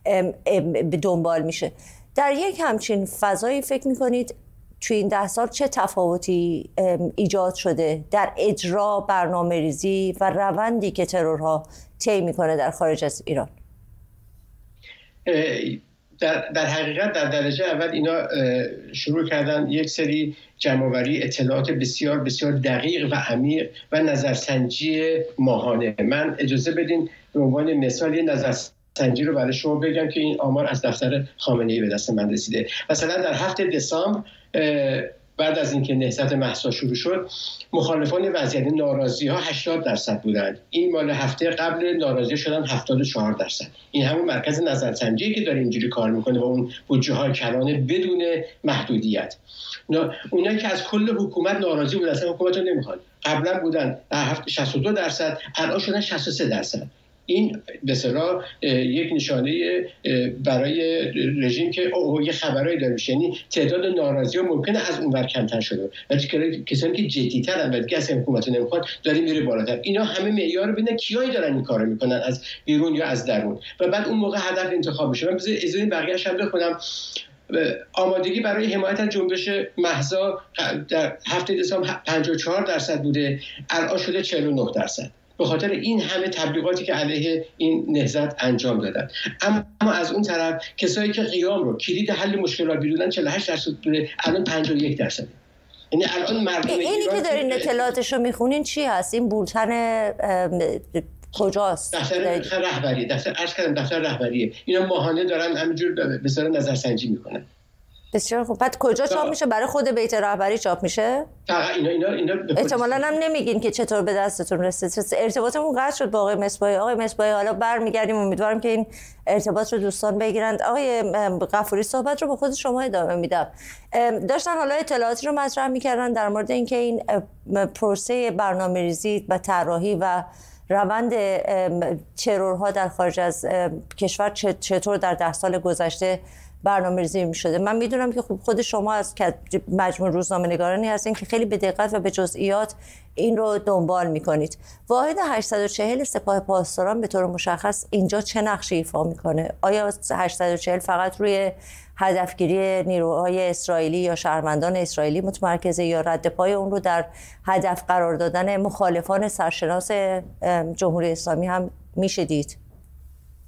A: به دنبال میشه. در یک همچین فضایی فکر می‌کنید توی این ده سال چه تفاوتی ایجاد شده در اجرا، برنامه‌ریزی و روندی که ترورها طی میکنه در خارج از ایران؟
D: در, در حقیقت در درجه اول اینا شروع کردن یک سری جمع‌آوری اطلاعات بسیار بسیار دقیق و عمیق و نظرسنجی ماهانه. من اجازه بدین به عنوان مثال یه نظرسنجی رو برای شما بگم که این آمار از دفتر خامنه‌ای به دست من رسیده. مثلا در هفته دسامبر بعد از اینکه نهضت مهسا شروع شد، مخالفان وضعیت ناراضی ها هشتاد درصد بودند. این مال هفته قبل ناراضی شدن هفتاد و چهار درصد. این همون مرکز نظرسنجی که داره اینجوری کار میکنه و اون بودجه های کلانه بدون محدودیت. اونایی که از کل حکومت ناراضی بودن، اصلا حکومت رو نمیخوان، قبلا بودن شصت و دو درصد، الان شدن شصت و سه درصد. این به اصطلاح یک نشانه برای رژیم که اوه یه خبرایی داره میشه، یعنی تعداد ناراضی‌ها ممکنه از اونور کمتر شده، ولی کسانی که جدی‌ترن و دیگه اصلا حکومت رو نمیخواد داره میره بالاتر. اینا همه معیار ببینن کیایی دارن این کارو میکنن، از بیرون یا از درون، و بعد اون موقع هدف انتخاب میشه. من بذار اجازه بقیه‌اش هم بخونم. آمادگی برای حمایت از جنبش مهسا در هفته دسامبر پنجاه و چهار درصد بوده، الان شده چهل و نه درصد. به خاطر این همه تبلیغاتی که علیه این نهضت انجام دادن. اما از اون طرف کسایی که قیام رو کلید حل مشکلات می‌دونن چهل و هشت درصد بوده، الان پنجاه و یک درصد. یعنی الان مردم
A: اینی که دارین اطلاعاتش رو میخونین چی هست؟ این بولتن کجاست؟
D: دفتر رهبری، دفتر عرض کردم دفتر رهبریه. اینا ماهانه دارن همینجور به صورت نظرسنجی میکنن.
A: بسیار خوب. بعد کجا چاپ میشه؟ برای خود بیت رهبری چاپ میشه؟
D: فقط اینا اینا اینا
A: احتمالاً هم نمیگین که چطور به دستتون رسید. ارتباطمون قطع شد با آقای مصباحی. آقای مصباحی حالا برمیگردیم، امیدوارم که این ارتباط رو دوستان بگیرند. آقای غفوری صحبت رو با خود شما ادامه میدم. داشتن حالا اطلاعاتی رو مطرح میکردن در مورد اینکه این پروسه برنامه‌ریزی و طراحی و روند ترورها در خارج از کشور چطور در ده سال گذشته برنامه‌ریزی می‌شده. من میدونم که خود شما از مجموع روزنامه‌نگارانی هستین که خیلی به دقت و به جزئیات این رو دنبال می‌کنید. واحد هشتصد و چهل سپاه پاسداران به طور مشخص اینجا چه نقشی ایفا می‌کنه؟ آیا هشتصد و چهل فقط روی هدفگیری نیروهای اسرائیلی یا شهروندان اسرائیلی متمرکزه، یا رد پای اون رو در هدف قرار دادن مخالفان سرشناس جمهوری اسلامی هم میشه دید؟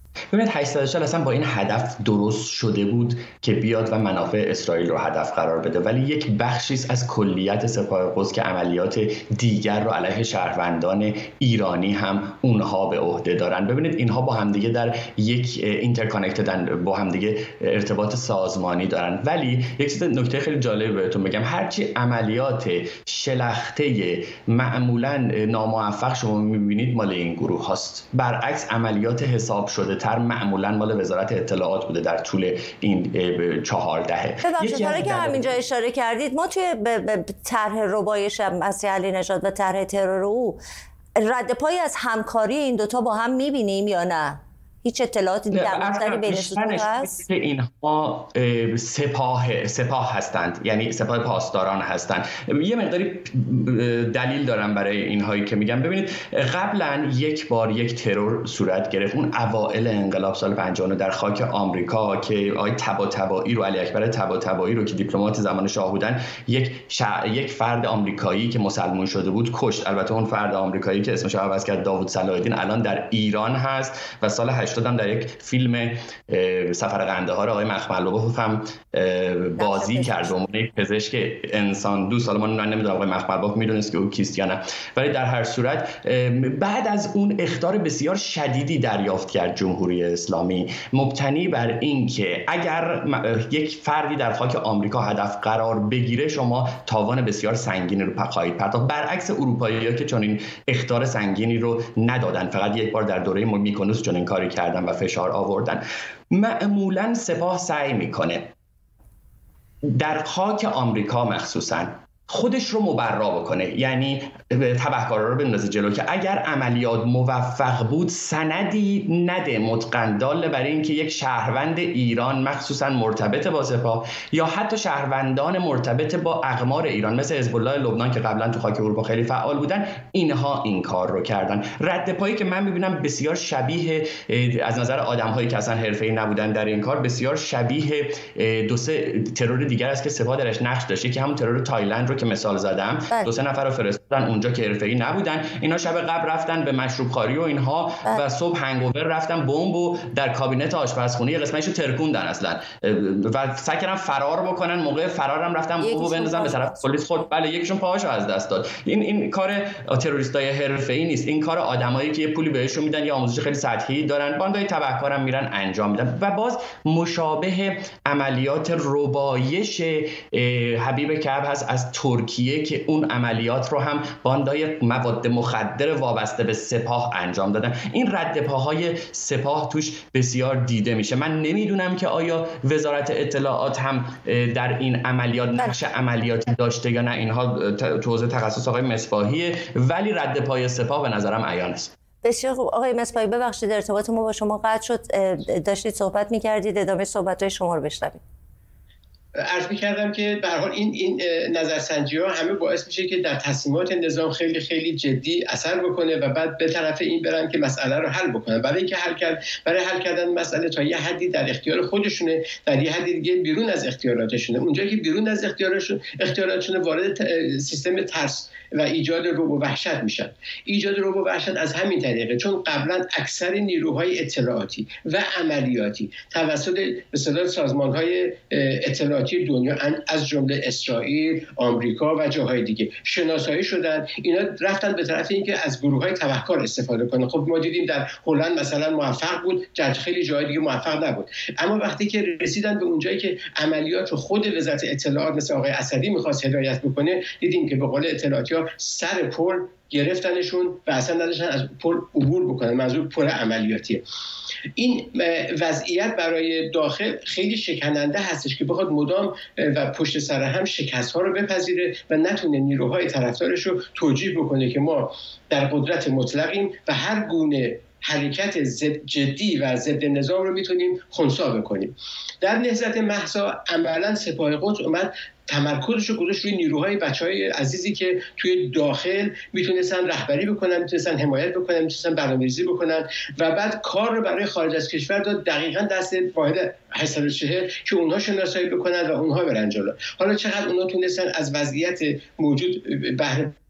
C: ببینید هشتصد سال اصلا با این هدف درست شده بود که بیاد و منافع اسرائیل رو هدف قرار بده، ولی یک بخشی از کلیت سپاه قدس که عملیات دیگر رو علیه شهروندان ایرانی هم اونها به عهده دارن. ببینید اینها با همدیگه در یک اینترکانکتدن، با همدیگه ارتباط سازمانی دارن. ولی یک چیز نکته خیلی جالب بهتون بگم، هرچی عملیات شلخته معمولا ناموفق شما می‌بینید مال این گروه هاست، برعکس عملیات حساب شده تر معمولا مال وزارت اطلاعات بوده در طول این چهار دهه.
A: ببخشید حالا که همینجا اشاره کردید، ما توی طرح ربایش مسیح علی نژاد و طرح ترور او رد پایی از همکاری این دوتا با هم میبینیم یا نه؟ هیچ اطلاعاتی بیشتری بین ستون هست؟
C: که اینها سپاه سپاه هستند، یعنی سپاه پاسداران هستند. یه مقداری دلیل دارم برای اینهایی که میگم. ببینید قبلا یک بار یک ترور صورت گرفت، اون اوائل انقلاب سال پنجاه و نه در خاک آمریکا که آقای طباطبایی رو، علی اکبر طباطبایی رو که دیپلمات زمان شاه بودن، یک شع... یک فرد آمریکایی که مسلمان شده بود کشت. البته اون فرد آمریکایی که اسمش عوض کرد داوود صلاح الدین الان در ایران هست و سال هشتاد در یک فیلم سفر قندهار آقای مخملباف هم بازی کرد به عنوان یک پزشک انسان دوست. حالا من نمیدونم آقای مخملباف میدونست که او کیست یا نه، ولی در هر صورت بعد از اون اخطار بسیار شدیدی دریافت کرد جمهوری اسلامی، مبتنی بر این که اگر یک فردی در خاک آمریکا هدف قرار بگیره شما تاوان بسیار سنگینی رو خواهید پرداخت، برعکس اروپایی‌ها که چون این اخطار سنگینی رو ندادن، فقط یک بار در دوره میکونوس چون این کاری کردن و فشار آوردن. معمولا سپاه سعی میکنه در خاک آمریکا مخصوصا خودش رو مبرا بکنه، یعنی تبهکارا رو بندازه جلو که اگر عملیات موفق بود سندی نده متقن دال بر این که یک شهروند ایران مخصوصا مرتبط با سپاه یا حتی شهروندان مرتبط با اقمار ایران مثل حزب الله لبنان که قبلا تو خاک اروپا خیلی فعال بودن، اینها این کار رو کردن. رد پایی که من میبینم بسیار شبیه از نظر آدم‌هایی که اصلا حرفه‌ای نبودن در این کار، بسیار شبیه دو سه ترور دیگر است که سپاه درش نقش داشته که همون ترور تایلند رو که مثال زدم. بله. دو سه نفر رو فرستادن اونجا که حرفه‌ای نبودن، اینا شب قبل رفتن به مشروب خواری و اینها. بله. و صبح هنگوور رفتن بمبو در کابینت آشپزخونه قسمتش رو ترکوندن اصلا و سعی کردن فرار بکنن. موقع فرارم رفتن بمبو بندازن به طرف پلیس خود. بله یکیشون پاهاشو از دست داد. این این کار تروریستای حرفه‌ای نیست، این کار آدمایی که یه پولی بهشون میدن یا آموزش خیلی سطحی دارن، باندای تبهکارم میرن انجام میدن. و باز مشابه عملیات ربایش حبیب کعب هست از ترکیه که اون عملیات رو هم باندای مواد مخدر وابسته به سپاه انجام دادن. این رد پاهای سپاه توش بسیار دیده میشه. من نمیدونم که آیا وزارت اطلاعات هم در این عملیات نقش عملیاتی داشته یا نه، اینها تو حوزه تخصص آقای مصباحیه، ولی رد پای سپاه به نظرم عیان است.
A: بسیار خوب آقای مصباحی، ببخشید ارتباط ما با شما قطع شد، داشتید صحبت می‌کردید، ادامه صحبت‌های شما رو بشنویم.
D: عرض می‌کردم که به هر حال این این نظرسنجی‌ها همه باعث میشه که در تصمیمات نظام خیلی خیلی جدی اثر بکنه و بعد به طرف این برن که مسئله رو حل بکنن. برای اینکه حل کرد برای حل کردن مسئله تا یه حدی در اختیار خودشونه، در یه حدی دیگه بیرون از اختیاراتشونه. اونجایی که بیرون از اختیاراتشون اختیاراتشون وارد سیستم ترس و ایجاد رعب و وحشت میشن. ایجاد رعب و وحشت از همین طریقه، چون قبلا اکثر نیروهای اطلاعاتی و عملیاتی توسط به اصطلاح سازمان‌های اطلاعاتی دنیا از جمله اسرائیل، آمریکا و جاهای دیگه شناسایی شدن. اینا رفتن به طرف اینکه از گروه‌های تبهکار استفاده کنن. خب ما دیدیم در هلند مثلا موفق بود، در خیلی جاهای دیگه موفق نبود. اما وقتی که رسیدن به اونجایی که عملیات رو خود وزارت اطلاعات مثل آقای اسدی می‌خواست هدایت بکنه، دیدیم که به قول اطلاعاتی سر پل گرفتنشون و اصلا نداشتن از پل عبور بکنن. منظور پل عملیاتیه. این وضعیت برای داخل خیلی شکننده هستش که بخواد مدام و پشت سر هم شکست ها رو بپذیره و نتونه نیروهای طرفدارش رو توجیه بکنه که ما در قدرت مطلقیم و هر گونه حرکت جدی و ضد نظام رو میتونیم خنثی بکنیم. در نهضت مهسا عملا سپاه قدس اومد تمرکزش رو گذاشت روی نیروهای بچهای عزیزی که توی داخل میتونستن رهبری بکنن، میتونستن حمایت بکنن، میتونستن برنامه‌ریزی بکنن و بعد کار رو برای خارج از کشور داد دقیقاً دست واحد هشتصد و چهل که اونها شناسایی بکنن و اونها برن جلو. حالا چقدر اونها تونستن از وضعیت موجود بهره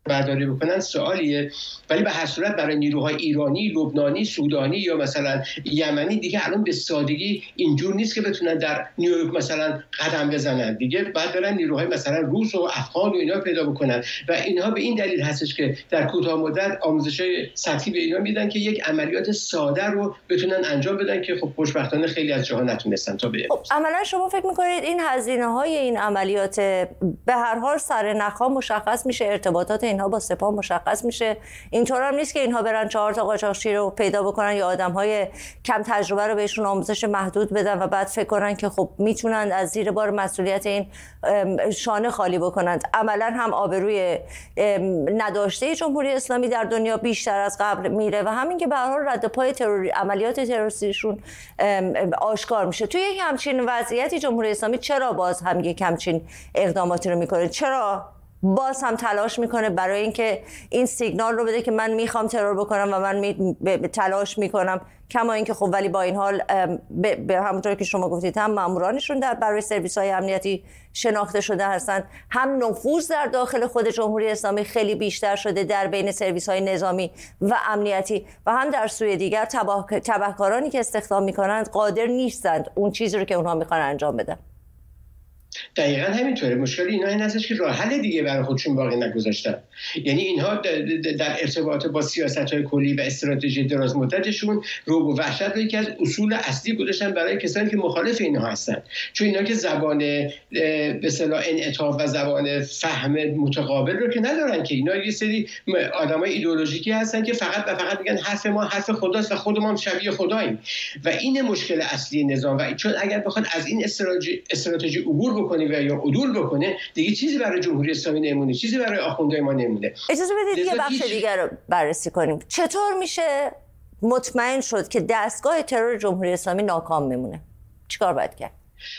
D: برداری بکنن سوالیه، ولی به هر صورت برای نیروهای ایرانی، لبنانی، سودانی یا مثلا یمنی دیگه الان به سادگی اینجور نیست که بتونن در نیویورک مثلا قدم بزنن. دیگه بعد برن نیروهای مثلا روس و افغان و اینا پیدا بکنن و اینها به این دلیل هستش که در کوتاه مدت آموزش‌های سطحی به اینا میدن که یک عملیات ساده رو بتونن انجام بدن که خب خوشبختانه خیلی از جاها نتونستن تا به
A: خب عملا شما فکر می‌کنید این هزینه‌های این عملیات به هر حال سر نخا مشخص میشه، ارتباطات اینها با سپاه مشخص میشه، اینطور هم نیست که اینها برن چهار تا قاچاقچی رو پیدا بکنن یا آدم‌های کم تجربه رو بهشون آموزش محدود بدن و بعد فکر کنن که خب میتونن از زیر بار مسئولیت این شانه خالی بکنند. عملا هم آبروی نداشته جمهوری اسلامی در دنیا بیشتر از قبل میره و همین که به هر حال رد پای تروری عملیات تروریستیشون آشکار میشه. توی یک همچین وضعیتی جمهوری اسلامی چرا باز هم یک همچین اقداماتی رو میکنه؟ چرا باز هم تلاش میکنه برای اینکه این سیگنال رو بده که من میخوام ترور بکنم و من می... ب... تلاش میکنم، کما اینکه خب ولی با این حال به, به همونطور که شما گفتید هم مامورانشون در برای سرویس‌های امنیتی شناخته شده هستند، هم نفوذ در داخل خود جمهوری اسلامی خیلی بیشتر شده در بین سرویس‌های نظامی و امنیتی و هم در سوی دیگر تباه... تبهکارانی که استخدام میکنند قادر نیستند اون چیزی رو که اونها میخوان انجام بدن.
D: دقیقاً همینطوره. مشکل اینا این هستش که راه حل دیگه برای خودشون باقی نگذاشتن. یعنی اینها در ارتباط با سیاست‌های کلی و استراتژی دراز مدتشون رعب و وحشت رو یکی از اصول اصلی گذاشتن برای کسانی که مخالف اینها هستن، چون اینا که زبان به اصطلاح انعطاف و زبان فهم متقابل رو که ندارن، که اینا یه سری آدمای ایدئولوژیکی هستن که فقط و فقط میگن حرف ما حرف خداست و خودمون هم شبیه خداییم و این مشکل اصلی نظام. و چون اگر بخواد از این استراتژی استراتژی عبور بکنه و یا عدول بکنه دیگه چیزی برای جمهوری اسلامی نمونه، چیزی برای آخوندهای ما نمونه.
A: اجازه بدید یه بخش دیگر رو بررسی کنیم. چطور میشه مطمئن شد که دستگاه ترور جمهوری اسلامی ناکام میمونه؟ چیکار باید کرد؟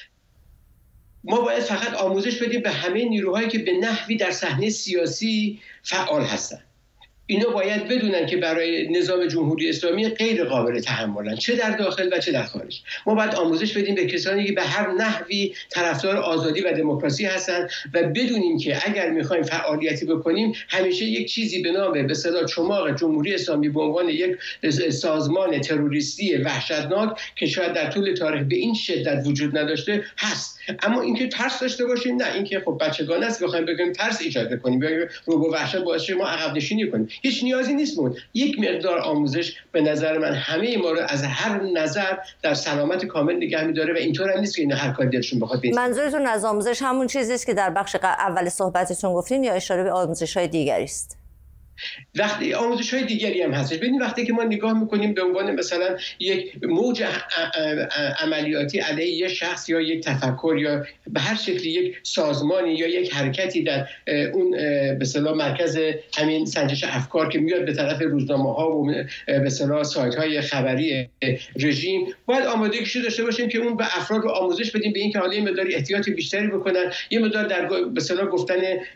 D: ما باید فقط آموزش بدیم به همه نیروهایی که به نحوی در صحنه سیاسی فعال هستن. اینا باید بدونن که برای نظام جمهوری اسلامی غیر قابل تحملن، چه در داخل و چه در خارج. ما باید آموزش بدیم به کسانی که به هر نحوی طرفدار آزادی و دموکراسی هستن و بدونیم که اگر میخوایم فعالیتی بکنیم همیشه یک چیزی به نام به اصطلاح چماق جمهوری اسلامی به عنوان یک سازمان تروریستی وحشتناک که شاید در طول تاریخ به این شدت وجود نداشته هست. اما اینکه ترس داشته باشیم نه، اینکه خب بچگانه است بخوایم بگیم ترس ایجاد کنیم، بگیم رعب و وحشت باعث شه ما عقب نشینی کنیم، هیچ نیازی نیست. مون یک مقدار آموزش به نظر من همه ما رو از هر نظر در سلامت کامل نگه می‌داره و اینطور هم نیست که اینا هر کاری دلشون بخواد بکنن.
A: منظورتون از آموزش همون چیزی است که در بخش اول صحبتتون گفتین یا اشاره به آموزش‌های دیگری است؟
D: وقتی آموزش‌های دیگری هم هستش. ببینید وقتی که ما نگاه می‌کنیم به عنوان مثلا یک موج عملیاتی علیه یک شخص یا یک تفکر یا به هر شکلی یک سازمانی یا یک حرکتی در اون به اصطلاح مرکز همین سنجش افکار که میاد به طرف روزنامه‌ها و به اصطلاح سایت‌های خبری رژیم، باید آمادگیشو داشته باشیم که اون به افراد رو آموزش بدیم به اینکه حالا یه مقدار احتیاط بیشتری بکنن، یه مقدار در به اصطلاح گفتن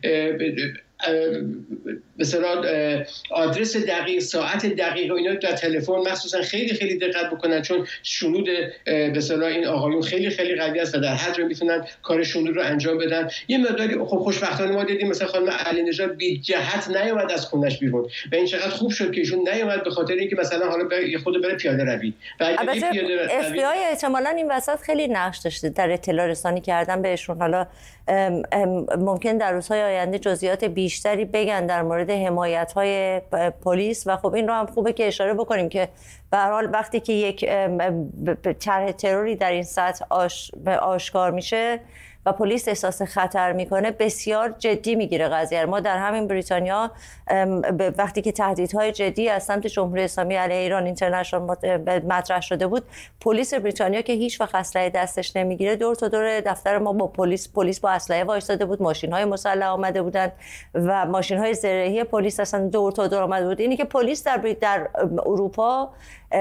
D: مثلا آدرس دقیق، ساعت دقیق و اینا در تلفن مخصوصا خیلی خیلی دقت بکنن، چون شنود به اصطلاح این آقایون خیلی خیلی قوی است و در هر جا میتونن کار شنود رو انجام بدن. یه مقداری خب خوشبختانه ما دیدیم مثلا خانم علی نژاد بی جهت نیومد از خونش بیرون و این چقدر خوب شد که ایشون نیومد به خاطر اینکه مثلا حالا به خود بره پیاده روی.
A: البته اف بی آی احتمالاً این وسط خیلی نقش داشته در اطلاع رسانی کردن بهشون. حالا ام ام ممکن در روزهای آینده جزئیات بیشتری بگن در مورد حمایت‌های پلیس و خب این رو هم خوبه که اشاره بکنیم که به هر حال وقتی که یک طرح تروری در این سطح آش... آشکار میشه و پلیس احساس خطر میکنه بسیار جدی میگیره قضیه. ما در همین بریتانیا وقتی که تهدیدهای جدی از سمت جمهوری اسلامی علیه ایران اینترنشنال مطرح شده بود، پلیس بریتانیا که هیچ وقت اسلحه دستش نمیگیره دور تا دور دفتر ما با پلیس پلیس با اسلحه وایساده بود، ماشین‌های مسلح آمده بودن و ماشین‌های زرهی پلیس اصلا دور تا دور آمده بود. اینی که پلیس در در اروپا،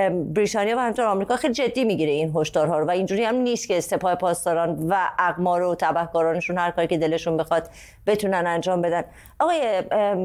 A: بریتانیا و همینطور آمریکا خیلی جدی میگیره این هشدارها رو و اینجوری هم نیست که سپاه پاسداران و اقمار و و تبهکارانشون هر کاری که دلشون بخواد بتونن انجام بدن. آقای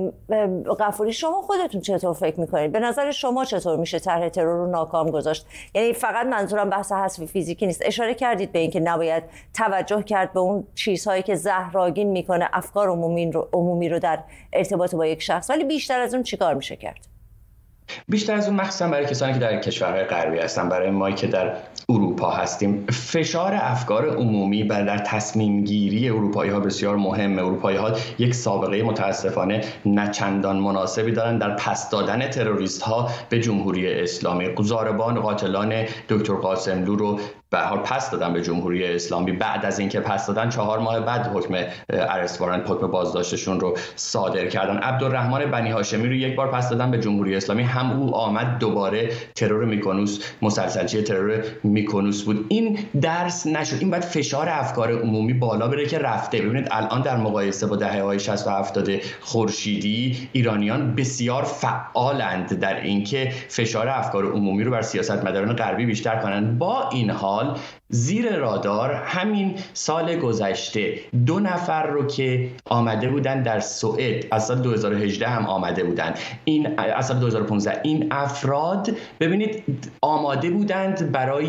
A: غفوری شما خودتون چطور فکر میکنید؟ به نظر شما چطور میشه طرح ترور رو ناکام گذاشت؟ یعنی فقط منظورم بحث حذف فیزیکی نیست، اشاره کردید به اینکه نباید توجه کرد به اون چیزهایی که زهرآگین میکنه افکار عمومی رو عمومی رو در ارتباط با یک شخص، ولی بیشتر از اون چیکار میشه کرد؟
C: بیشتر از اون مخصوصا برای کسانی که در کشورهای غربی هستن، برای ما که در اروپا هستیم، فشار افکار عمومی بر در تصمیم گیری اروپایی ها بسیار مهمه. اروپایی ها یک سابقه متاسفانه نه چندان مناسبی دارن در پس دادن تروریست ها به جمهوری اسلامی. ضاربان قاتلان دکتر قاسملو رو به هر حال پس دادن به جمهوری اسلامی. بعد از اینکه پس دادن چهار ماه بعد حکم ارست وارنت، حکم بازداشتشون رو صادر کردن. عبدالرحمن بنی هاشمی رو یک بار پس دادن به جمهوری اسلامی، هم او آمد دوباره ترور میکنوس، مسلسلچی ترور میکنوس بود. این درس نشد. این بعد فشار افکار عمومی بالا بره که رفته. ببینید الان در مقایسه با دهه‌های شصت و هفتاد خورشیدی ایرانیان بسیار فعالند در اینکه فشار افکار عمومی رو بر سیاستمداران غربی بیشتر کنند. با این حال زیر رادار همین سال گذشته دو نفر رو که آمده بودن در سوئد، از سال دو هزار و هجده هم آمده بودن، این از سال دو هزار و پانزده، این افراد ببینید آماده بودند برای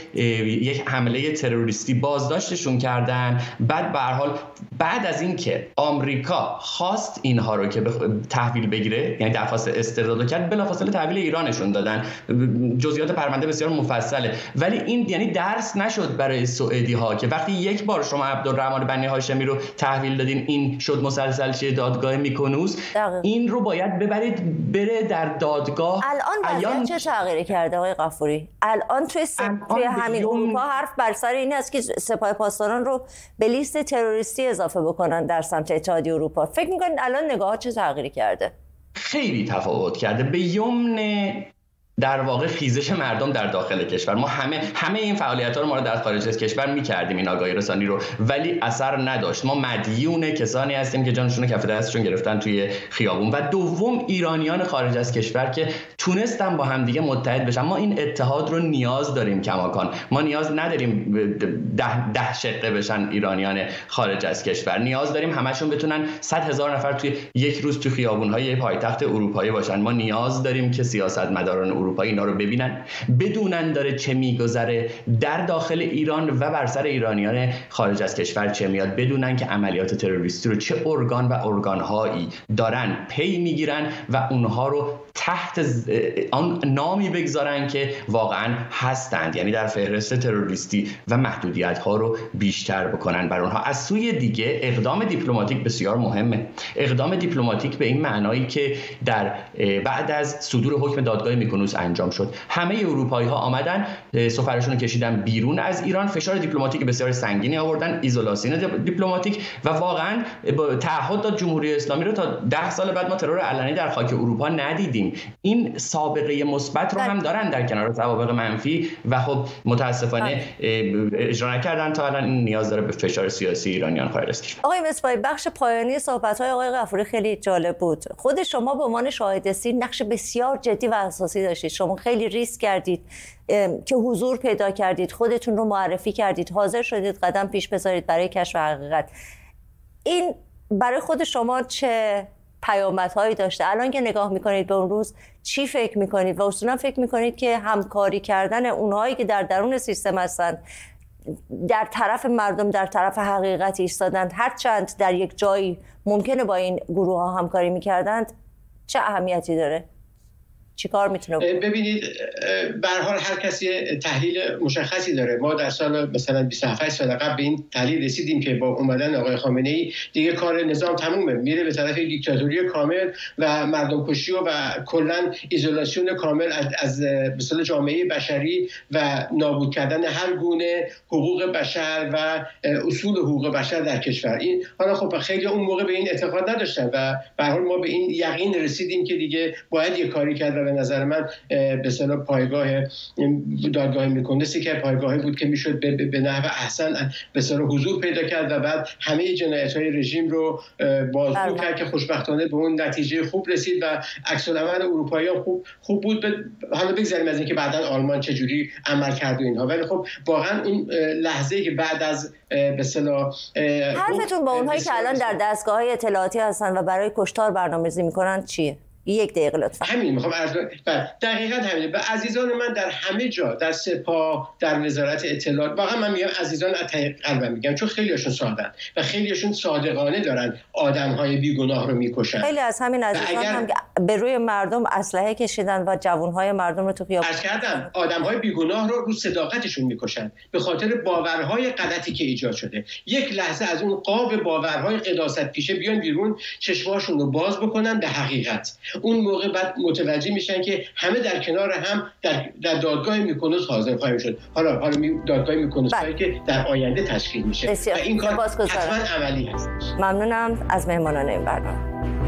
C: یک حمله تروریستی، بازداشتشون کردن. بعد به هر حال بعد از اینکه آمریکا خواست اینها رو که تحویل بگیره، یعنی درخواست استرداد کرد، بلافاصله تحویل ایرانشون دادن. جزئیات پرونده بسیار مفصله، ولی این یعنی درس نشد برای سعودی ها که وقتی یک بار شما عبدالرحمن بنی هاشمی رو تحویل دادین، این شد مسلسلچی دادگاه میکنوس، این رو باید ببرید بره در دادگاه.
A: الان وضعیت چه تغییری کرده آقای غفوری؟ الان توی س... توی همین اروپا حرف بر سر این است که سپاه پاسداران رو به لیست تروریستی اضافه بکنن در سمت اتحادیه اروپا. فکر می‌کنید الان نگاه‌ها چه تغییری کرده؟
C: خیلی تفاوت کرده. به یمن در واقع خیزش مردم در داخل کشور. ما همه همه این فعالیت‌ها رو ما در خارج از کشور می‌کردیم، این آگاهی رسانی رو، ولی اثر نداشت. ما مدیون کسانی هستیم که جانشون کف دستشون گرفتن توی خیابون. و دوم ایرانیان خارج از کشور که تونستن با هم دیگه متحد بشن. ما این اتحاد رو نیاز داریم کماکان. ما نیاز نداریم ده ده شقه بشن ایرانیان خارج از کشور. نیاز داریم همشون بتونن صد هزار نفر توی یک روز توی خیابون‌های پایتخت اروپایی باشن. ما نیاز داریم که سیاستمداران اروپایی اینا رو ببینن، بدونن داره چه میگذره در داخل ایران و بر سر ایرانیان خارج از کشور چه میاد، بدونن که عملیات تروریستی رو چه ارگان و ارگانهایی دارن پی میگیرن و اونها رو تحت آن نامی بگذارن که واقعا هستند، یعنی در فهرست تروریستی، و محدودیت ها رو بیشتر بکنن بر اونها. از سوی دیگه اقدام دیپلماتیک بسیار مهمه. اقدام دیپلماتیک به این معنایی که در بعد از صدور حکم دادگاه میکنوس انجام شد، همه اروپایی ها آمدن سفرشون رو کشیدن بیرون از ایران، فشار دیپلماتیک بسیار سنگینی آوردن، ایزولاسیون دیپلماتیک، و واقعا تعهد داد جمهوری اسلامی رو تا ده سال بعد ما ترور علنی در خاک اروپا ندیدیم. این سابقه مثبت رو هم دارن در کنار سوابق منفی، و خب متاسفانه اجرا نکردن تا الان. این نیاز داره به فشار سیاسی ایرانیان خارج از کشور.
A: آقای مصباحی، بخش پایانی صحبت‌های آقای غفوری خیلی جالب بود. خود شما به عنوان شاهد سیر نقش بسیار جدی و اساسی داشتید. شما خیلی ریسک کردید که حضور پیدا کردید، خودتون رو معرفی کردید، حاضر شدید قدم پیش بذارید برای کشف حقیقت. این برای خود شما چه پیامدهایی داشته؟ الان که نگاه میکنید به اون روز چی فکر میکنید؟ و اصولا فکر میکنید که همکاری کردن اونهایی که در درون سیستم هستند، در طرف مردم، در طرف حقیقت ایستادند، هرچند در یک جایی ممکنه با این گروه ها همکاری میکردند، چه اهمیتی داره؟ چی کار میتونه بود؟
D: ببینید به هر حال هر کسی تحلیل مشخصی داره. ما در سال مثلا بیست و هفت سال قبل به این تحلیل رسیدیم که با اومدن آقای خامنه ای دیگه کار نظام تمومه، میره به طرف دیکتاتوری کامل و مردم کشی و, و کلا ایزولاسیون کامل از از مثلا جامعه بشری و نابود کردن هر گونه حقوق بشر و اصول حقوق بشر در کشور. این حالا خب خیلی اون موقع به این اعتقاد نداشتن و به هر حال ما به این یقین رسیدیم که دیگه باید یه کاری کرد. به نظر من به اصطلاح پایگاه دادگاه میکنسی که پایگاهی بود که میشد به, به نحو احسن به اصطلاح حضور پیدا کرد و بعد همه جنایت‌های رژیم رو بازگو کرد که خوشبختانه به اون نتیجه خوب رسید و عکس العمل اروپایی‌ها خوب خوب بود. حالا بگذاریم از اینکه بعداً آلمان چجوری عمل کرد و اینها، ولی خب واقعا اون لحظه‌ای که بعد از به اصطلاح
A: حرفتون با اونهایی که الان در دستگاه‌های اطلاعاتی هستن و برای کشتار برنامه‌ریزی می‌کنن چیه؟ یک دقیقه لطفا.
D: همین میخوام عرض کنم دقیقاً همین. به عزیزان من در همه جا، در سپاه، در وزارت اطلاعات، واقعا من میگم عزیزان از ته قلبم میگم، چون خیلیشون ساده‌اند و خیلیشون صادقانه دارن آدم‌های بیگناه رو میکشن.
A: خیلی از همین عزیزان اگر... هم به روی مردم اسلحه کشیدن و جوان‌های مردم رو تو خیابون
D: عرض کردم آدم‌های بیگناه رو رو صداقتشون میکشن به خاطر باورهای غلطی که ایجاد شده. یک لحظه از اون قاب باورهای قداست پیشه بیان بیرون، چشماشون رو باز بکنن به حقیقت. اون موقع بعد متوجه میشن که همه در کنار هم در, در دادگاه میکنوس حاضر خواهیم شد. حالا حالا می دادگاه میکنوس هایی که در آینده تشکیل میشه و این کار حتما عملی هست.
A: ممنونم از مهمانان این برنامه.